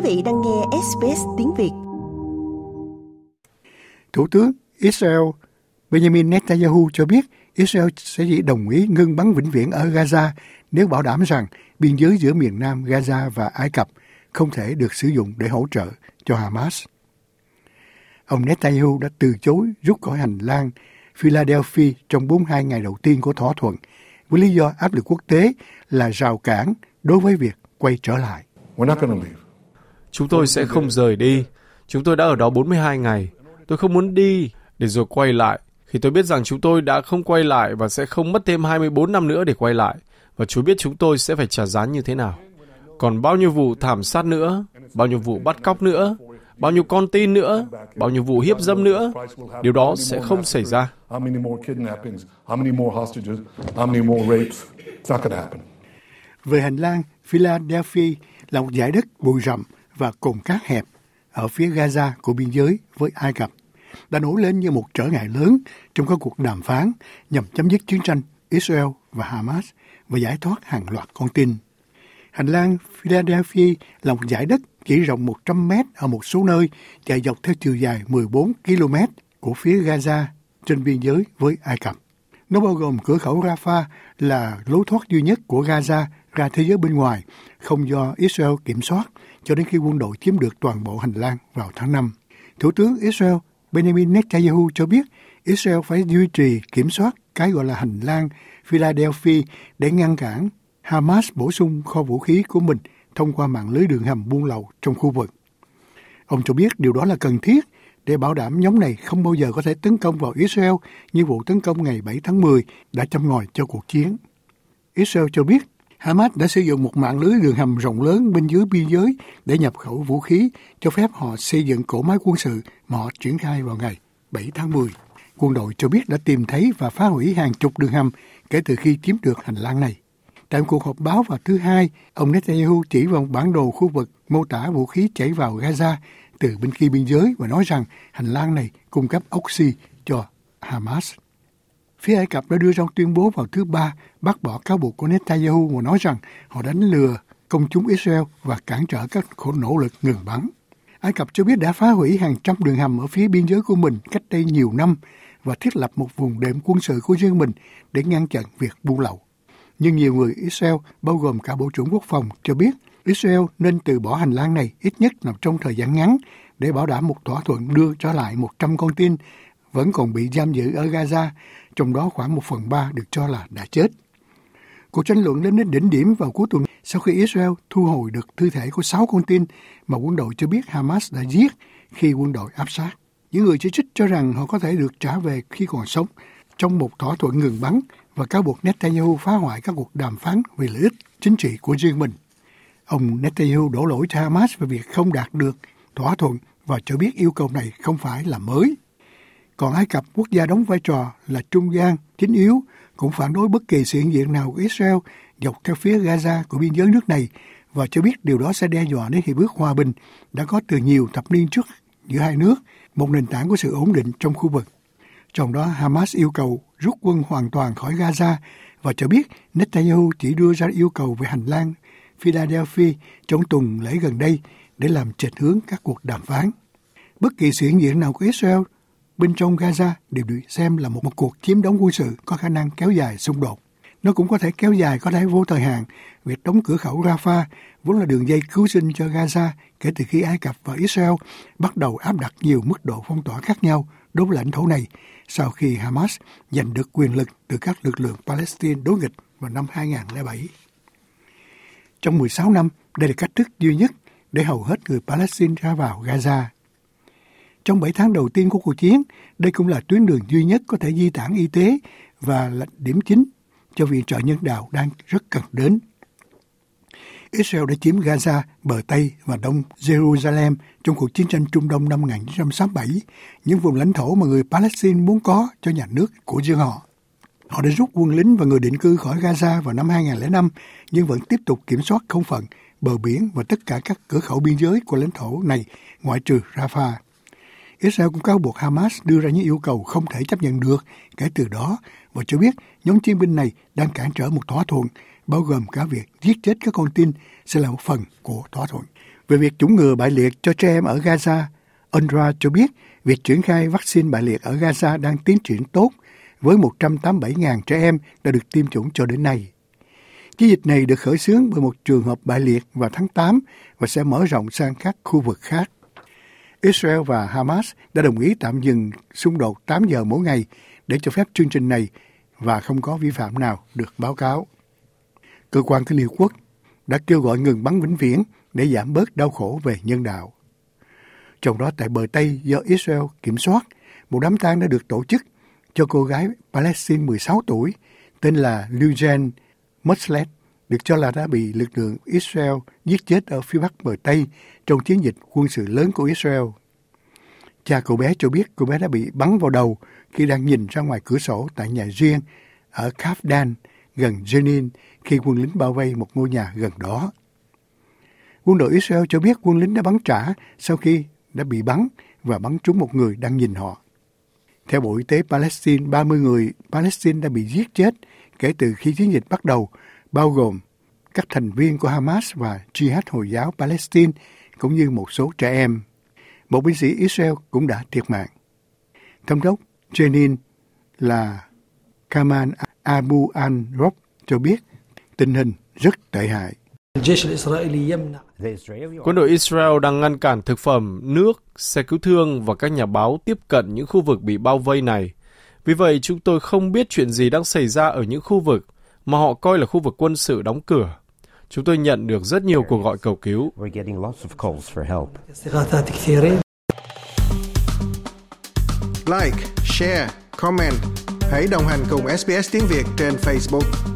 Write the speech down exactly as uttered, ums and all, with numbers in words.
vị đang nghe ét bê ét tiếng Việt. Thủ tướng Israel Benjamin Netanyahu cho biết Israel sẽ chỉ đồng ý ngưng bắn vĩnh viễn ở Gaza nếu bảo đảm rằng biên giới giữa miền Nam Gaza và Ai Cập không thể được sử dụng để hỗ trợ cho Hamas. Ông Netanyahu đã từ chối rút khỏi hành lang Philadelphia trong bốn mươi hai ngày đầu tiên của thỏa thuận với lý do áp lực quốc tế là rào cản đối với việc quay trở lại. Chúng tôi sẽ không rời đi. Chúng tôi đã ở đó bốn mươi hai ngày. Tôi không muốn đi để rồi quay lại. Khi tôi biết rằng chúng tôi đã không quay lại và sẽ không mất thêm hai mươi bốn năm nữa để quay lại. Và Chúa biết chúng tôi sẽ phải trả giá như thế nào. Còn bao nhiêu vụ thảm sát nữa, bao nhiêu vụ bắt cóc nữa, bao nhiêu con tin nữa, bao nhiêu vụ hiếp dâm nữa, điều đó sẽ không xảy ra. Về hành lang Philadelphia là một dải đất bụi rậm và cồn cát hẹp ở phía Gaza của biên giới với Ai Cập đã nổi lên như một trở ngại lớn trong các cuộc đàm phán nhằm chấm dứt chiến tranh Israel và Hamas và giải thoát hàng loạt con tin. Hành lang Philadelphia là một dải đất chỉ rộng một trăm mét ở một số nơi, chạy dọc theo chiều dài mười bốn ki lô mét của phía Gaza trên biên giới với Ai Cập. Nó bao gồm cửa khẩu Rafah là lối thoát duy nhất của Gaza ra thế giới bên ngoài, không do Israel kiểm soát cho đến khi quân đội chiếm được toàn bộ hành lang vào tháng năm. Thủ tướng Israel Benjamin Netanyahu cho biết Israel phải duy trì kiểm soát cái gọi là hành lang Philadelphia để ngăn cản Hamas bổ sung kho vũ khí của mình thông qua mạng lưới đường hầm buôn lậu trong khu vực. Ông cho biết điều đó là cần thiết để bảo đảm nhóm này không bao giờ có thể tấn công vào Israel như vụ tấn công ngày bảy tháng mười đã châm ngòi cho cuộc chiến. Israel cho biết Hamas đã sử dụng một mạng lưới đường hầm rộng lớn bên dưới biên giới để nhập khẩu vũ khí, cho phép họ xây dựng cỗ máy quân sự mà họ triển khai vào ngày bảy tháng mười. Quân đội cho biết đã tìm thấy và phá hủy hàng chục đường hầm kể từ khi chiếm được hành lang này. Tại một cuộc họp báo vào thứ Hai, ông Netanyahu chỉ vào bản đồ khu vực mô tả vũ khí chảy vào Gaza từ bên kia biên giới và nói rằng hành lang này cung cấp oxy cho Hamas. Phía Ai Cập đã đưa ra tuyên bố vào thứ Ba bác bỏ cáo buộc của Netanyahu và nói rằng họ đánh lừa công chúng Israel và cản trở các cuộc nỗ lực ngừng bắn. Ai Cập cho biết đã phá hủy hàng trăm đường hầm ở phía biên giới của mình cách đây nhiều năm và thiết lập một vùng đệm quân sự của riêng mình để ngăn chặn việc buôn lậu. Nhưng nhiều người Israel, bao gồm cả Bộ trưởng Quốc phòng, cho biết Israel nên từ bỏ hành lang này ít nhất là trong thời gian ngắn để bảo đảm một thỏa thuận đưa trở lại một trăm con tin vẫn còn bị giam giữ ở Gaza, trong đó khoảng một phần ba được cho là đã chết. Cuộc tranh luận lên đến đỉnh điểm vào cuối tuần sau khi Israel thu hồi được thi thể của sáu con tin mà quân đội cho biết Hamas đã giết khi quân đội áp sát. Những người chỉ trích cho rằng họ có thể được trả về khi còn sống trong một thỏa thuận ngừng bắn và cáo buộc Netanyahu phá hoại các cuộc đàm phán vì lợi ích chính trị của riêng mình. Ông Netanyahu đổ lỗi cho Hamas về việc không đạt được thỏa thuận và cho biết yêu cầu này không phải là mới. Còn Ai Cập, quốc gia đóng vai trò là trung gian chính yếu, cũng phản đối bất kỳ sự hiện diện nào của Israel dọc theo phía Gaza của biên giới nước này và cho biết điều đó sẽ đe dọa đến hiệp ước hòa bình đã có từ nhiều thập niên trước giữa hai nước, một nền tảng của sự ổn định trong khu vực. Trong đó, Hamas yêu cầu rút quân hoàn toàn khỏi Gaza và cho biết Netanyahu chỉ đưa ra yêu cầu về hành lang Philadelphia trong tuần lễ gần đây để làm chệch hướng các cuộc đàm phán. Bất kỳ sự hiện diện nào của Israel bên trong Gaza đều được xem là một, một cuộc chiếm đóng quân sự có khả năng kéo dài xung đột. Nó cũng có thể kéo dài có thể vô thời hạn. Việc đóng cửa khẩu Rafah vốn là đường dây cứu sinh cho Gaza kể từ khi Ai Cập và Israel bắt đầu áp đặt nhiều mức độ phong tỏa khác nhau đối với lãnh thổ này sau khi Hamas giành được quyền lực từ các lực lượng Palestine đối nghịch vào năm hai không không bảy. Trong mười sáu năm, đây là cách thức duy nhất để hầu hết người Palestine ra vào Gaza. Trong bảy tháng đầu tiên của cuộc chiến, đây cũng là tuyến đường duy nhất có thể di tản y tế và là điểm chính cho viện trợ nhân đạo đang rất cần đến. Israel đã chiếm Gaza, bờ Tây và Đông Jerusalem trong cuộc chiến tranh Trung Đông năm một nghìn chín trăm sáu mươi bảy, những vùng lãnh thổ mà người Palestine muốn có cho nhà nước của riêng họ. Họ đã rút quân lính và người định cư khỏi Gaza vào năm hai không không năm, nhưng vẫn tiếp tục kiểm soát không phận, bờ biển và tất cả các cửa khẩu biên giới của lãnh thổ này, ngoại trừ Rafah. Israel cũng cáo buộc Hamas đưa ra những yêu cầu không thể chấp nhận được kể từ đó và cho biết nhóm chiến binh này đang cản trở một thỏa thuận, bao gồm cả việc giết chết các con tin sẽ là một phần của thỏa thuận. Về việc chủng ngừa bại liệt cho trẻ em ở Gaza, u en rờ a cho biết việc triển khai vaccine bại liệt ở Gaza đang tiến triển tốt với một trăm tám mươi bảy nghìn trẻ em đã được tiêm chủng cho đến nay. Chiến dịch này được khởi xướng bởi một trường hợp bại liệt vào tháng tám và sẽ mở rộng sang các khu vực khác. Israel và Hamas đã đồng ý tạm dừng xung đột tám giờ mỗi ngày để cho phép chương trình này và không có vi phạm nào được báo cáo. Cơ quan của Liên Hợp Quốc đã kêu gọi ngừng bắn vĩnh viễn để giảm bớt đau khổ về nhân đạo. Trong đó tại bờ Tây do Israel kiểm soát, một đám tang đã được tổ chức cho cô gái Palestine mười sáu tuổi tên là Lujen Mosleh, được cho là đã bị lực lượng Israel giết chết ở phía bắc bờ Tây trong chiến dịch quân sự lớn của Israel. Cha cậu bé cho biết cô bé đã bị bắn vào đầu khi đang nhìn ra ngoài cửa sổ tại nhà riêng ở Kafdan, gần Jenin, khi quân lính bao vây một ngôi nhà gần đó. Quân đội Israel cho biết quân lính đã bắn trả sau khi đã bị bắn và bắn trúng một người đang nhìn họ. Theo Bộ Y tế Palestine, ba mươi người Palestine đã bị giết chết kể từ khi chiến dịch bắt đầu, bao gồm các thành viên của Hamas và Jihad Hồi giáo Palestine, cũng như một số trẻ em. Một binh sĩ Israel cũng đã thiệt mạng. Thống đốc Jenin là Kamal Abu al-Rob cho biết tình hình rất tệ hại. Quân đội Israel đang ngăn cản thực phẩm, nước, xe cứu thương và các nhà báo tiếp cận những khu vực bị bao vây này. Vì vậy, chúng tôi không biết chuyện gì đang xảy ra ở những khu vực mà họ coi là khu vực quân sự đóng cửa. Chúng tôi nhận được rất nhiều cuộc gọi cầu cứu. Like, share, comment. Hãy đồng hành cùng ét bê ét Tiếng Việt trên Facebook.